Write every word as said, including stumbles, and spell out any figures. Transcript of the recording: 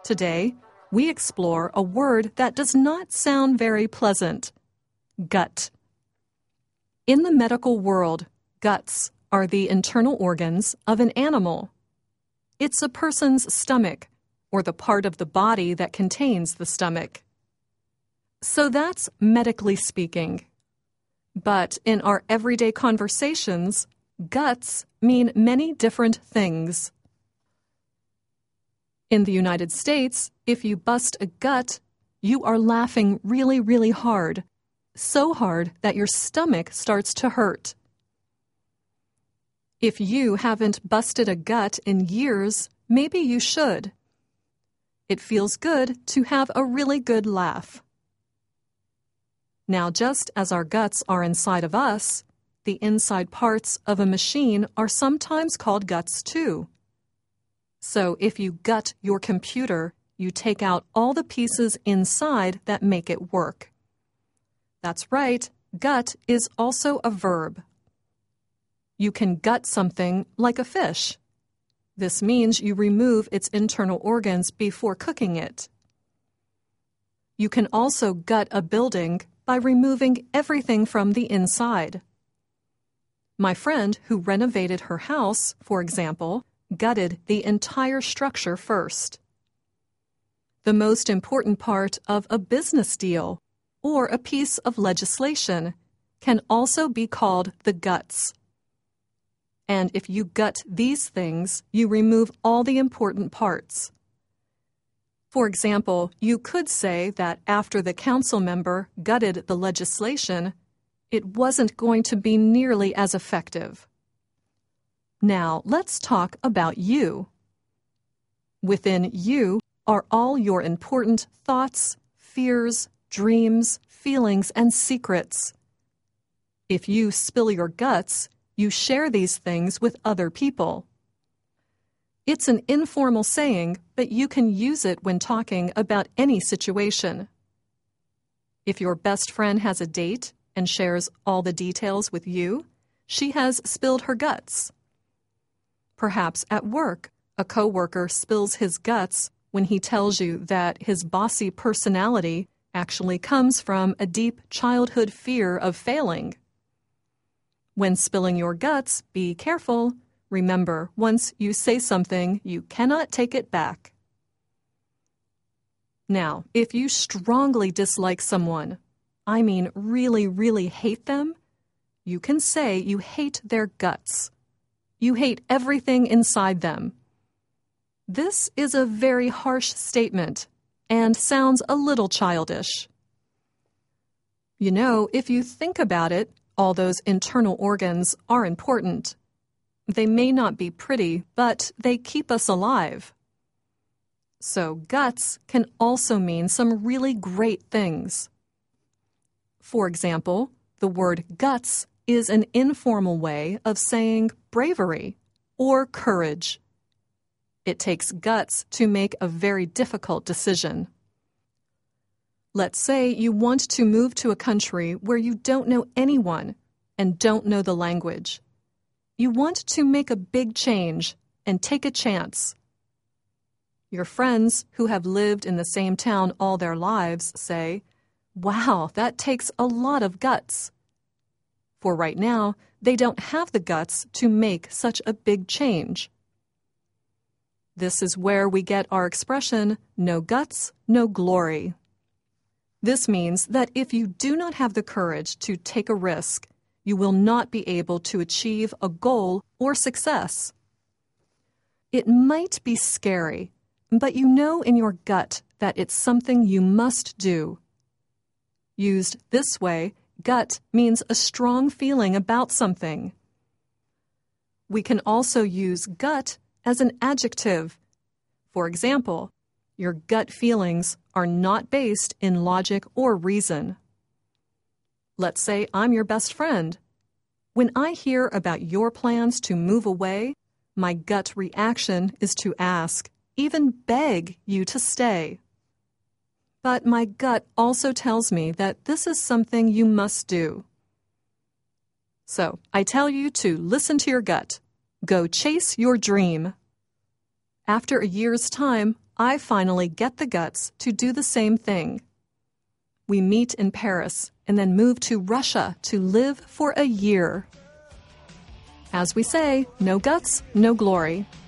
Today, we explore a word that does not sound very pleasant: gut. In the medical world, guts are the internal organs of an animal. It's a person's stomach, or the part of the body that contains the stomach. So that's medically speaking. But in our everyday conversations, guts mean many different things. In the United States, if you bust a gut, you are laughing really, really hard, so hard that your stomach starts to hurt. If you haven't busted a gut in years, maybe you should. It feels good to have a really good laugh. Now, just as our guts are inside of us, the inside parts of a machine are sometimes called guts too. So if you gut your computer, you take out all the pieces inside that make it work. That's right, gut is also a verb. You can gut something like a fish. This means you remove its internal organs before cooking it. You can also gut a building by removing everything from the inside. My friend who renovated her house, for example, gutted the entire structure first. The most important part of a business deal or a piece of legislation can also be called the guts. And if you gut these things, you remove all the important parts. For example, you could say that after the council member gutted the legislation, it wasn't going to be nearly as effective. Now, let's talk about you. Within you are all your important thoughts, fears, dreams, feelings, and secrets. If you spill your guts, you share these things with other people. It's an informal saying, but you can use it when talking about any situation. If your best friend has a date and shares all the details with you, she has spilled her guts. Perhaps at work, a coworker spills his guts when he tells you that his bossy personality actually comes from a deep childhood fear of failing. When spilling your guts, be careful. Remember, once you say something, you cannot take it back. Now, if you strongly dislike someone, I mean really, really hate them, you can say you hate their guts. You hate everything inside them. This is a very harsh statement and sounds a little childish. You know, if you think about it, all those internal organs are important. They may not be pretty, but they keep us alive. So guts can also mean some really great things. For example, the word guts is an informal way of saying bravery or courage. It takes guts to make a very difficult decision. Let's say you want to move to a country where you don't know anyone and don't know the language. You want to make a big change and take a chance. Your friends who have lived in the same town all their lives say, "Wow, that takes a lot of guts." For right now, they don't have the guts to make such a big change. This is where we get our expression, "no guts, no glory." This means that if you do not have the courage to take a risk, you will not be able to achieve a goal or success. It might be scary, but you know in your gut that it's something you must do. Used this way, gut means a strong feeling about something. We can also use gut as an adjective. For example, your gut feelings are not based in logic or reason. Let's say I'm your best friend. When I hear about your plans to move away, my gut reaction is to ask, even beg you to stay. But my gut also tells me that this is something you must do. So I tell you to listen to your gut. Go chase your dream. After a year's time, I finally get the guts to do the same thing. We meet in Paris and then move to Russia to live for a year. As we say, no guts, no glory.